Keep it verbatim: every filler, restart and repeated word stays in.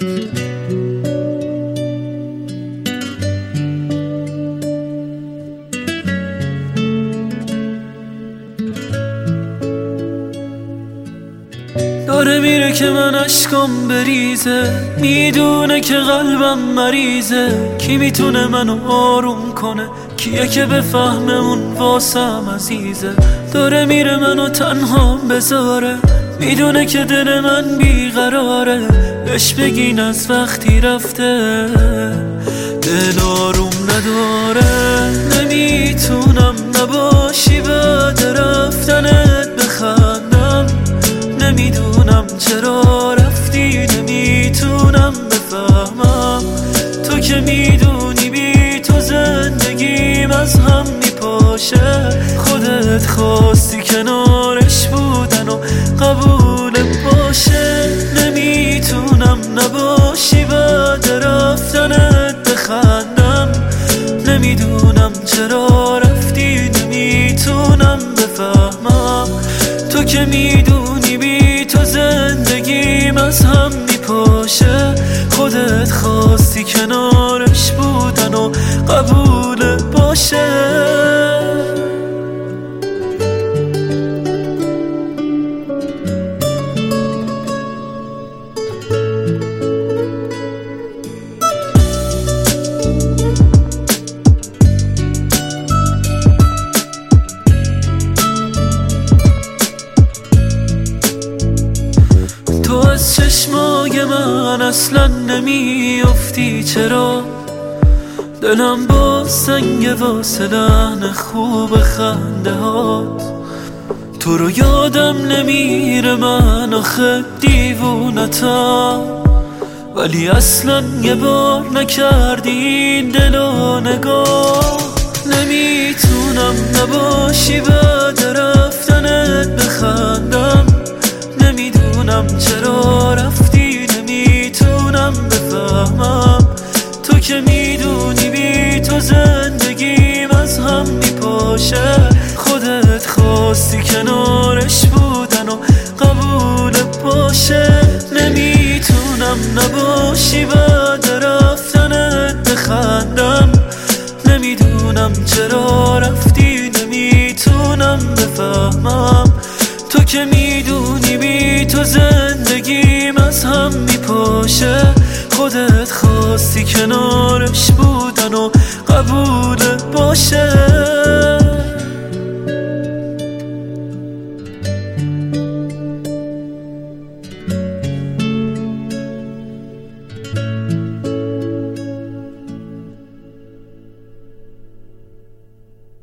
داره میره که من اشکام بریزه، میدونه که قلبم مریضه. کی میتونه منو آروم کنه؟ کیه که بفهمه اون واسم عزیزه؟ داره میره منو تنها بذاره، میدونه که دل من بیقراره. بهش بگین از وقتی رفته دل آروم نداره. نمیتونم نباشی بعد رفتنت بخندم، نمیدونم چرا رفتی، نمیتونم بفهمم. تو که میدونی بی تو زندگیم از هم میپاشه. خودت خواستی کنارش بودن و قبول باشه. نمیتونم نباشی بعد رفتنت بخندم، نمیدونم چرا رفتی، نمیتونم بفهمم. تو که میدونی بی تو زندگیم از هم میپاشه. خودت خواستی کنارش بودن و قبول باشه. تو از چشمای من اصلا نمیافتی، چرا دلم با سنگ واسه لحن خوب خنده هات. تو رو یادم نمیره من آخه دیوونتم، ولی اصلا یه بار نکردی این دلو نگاه. نمیتونم نباشی بعد رفتنت بخندم، نمیدونم چرا رفتی، نمیتونم بفهمم. تو که میدونی بی تو زندگیم از هم میپاشه. خودت خواستی کنارش بودن و قبول باشه. نمیتونم نباشی بعد رفتنت بخندم، نمیدونم چرا رفتی، نمیتونم بفهمم. تو که میدونی بی تو زندگیم از هم میپاشه. خودت خواستی کنارش بودن و قبول باشه.